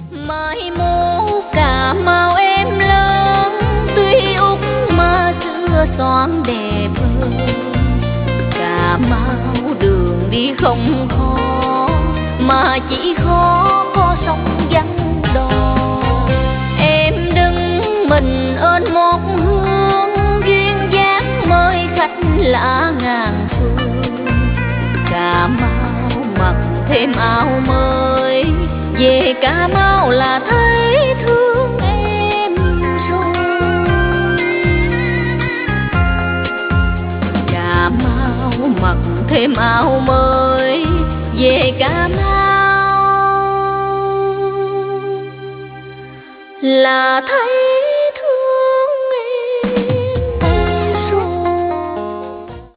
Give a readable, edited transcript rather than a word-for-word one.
Mai mốt Cà Mau em lớn, tuy út mà xưa xoan đẹp hơn. Cà Mau đường đi không khó, mà chỉ khó có sông vắng đò. Em đứng mình ơn một hương, duyên dáng mời khách lạ ngàn phương. Cà Mau mặc thêm áo mới, về Cà Mau là thấy thương em rồi. Cà Mau mặc thêm áo mới, về Cà Mau là thấy